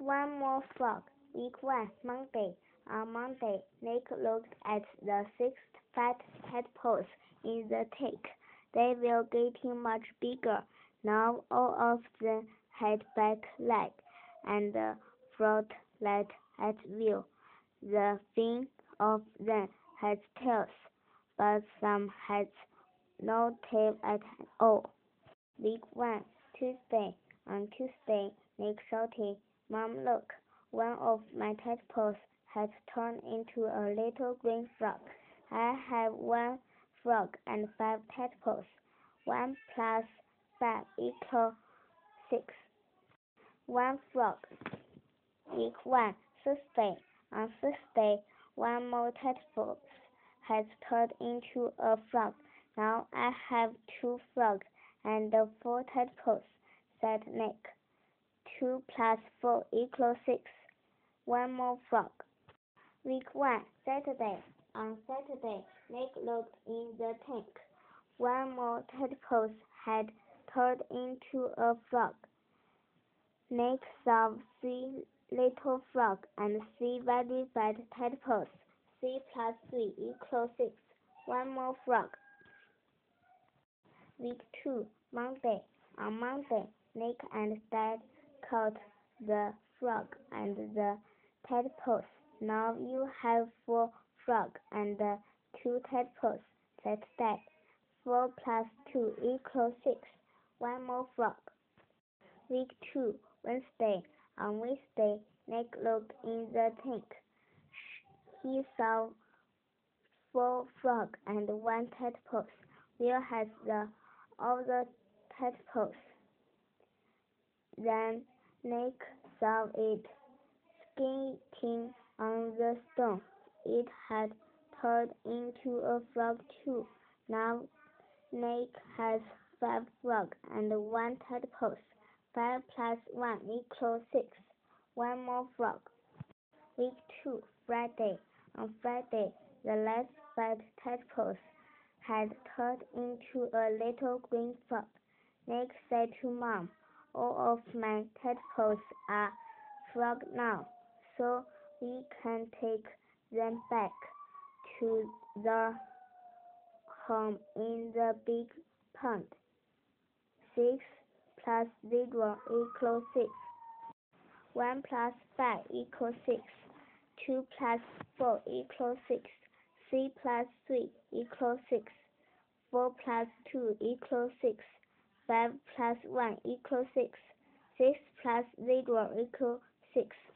One more frog. Week 1, Monday. On Monday, Nick looked at the 6 fat tadpoles in the tank. They were getting much bigger. Now all of them had back legs and front legs at view. The fin of them had tails, but some had no tail at all. Week 1, Tuesday. On Tuesday, Nick shouted, "Mom, look! One of my tadpoles has turned into a little green frog. I have 1 frog and 5 tadpoles. 1 plus 5 equals 6. 1 frog." Week 1, Thursday. On Thursday, 1 more tadpole has turned into a frog. Now I have 2 frogs and 4 tadpoles, said Nick. 2 plus 4 equals 6. 1 more frog. Week 1, Saturday. On Saturday, Nick looked in the tank. 1 more tadpole had turned into a frog. Nick saw 3 little frogs and 3 very fat tadpoles. 3 plus 3 equals 6. 1 more frog. Week 2, Monday. On Monday, Nick and Dad caught the frog and the tadpoles. Now you have 4 frogs and 2 tadpoles, said Dad. 4 plus 2 equals 6. 1 more frog. Week 2, Wednesday. On Wednesday, Nick looked in the tank. He saw 4 frogs and 1 tadpole. Where has the other tadpoles? Then Nick saw it skating on the stone. It had turned into a frog too. Now Nick has 5 frogs and 1 tadpole. 5 plus 1 equals 6. 1 more frog. Week 2, Friday. On Friday, the last fat tadpole had turned into a little green frog. Nick said to Mom, "All of my tadpoles are frogs now, so we can take them back to their home in the big pond." 6 plus 0 equals 6. 1 plus 5 equals 6. 2 plus 4 equals 6. 3 plus 3 equals 6. 4 plus 2 equals 6. 5 plus 1 equals 6. 6 plus 0 equals 6.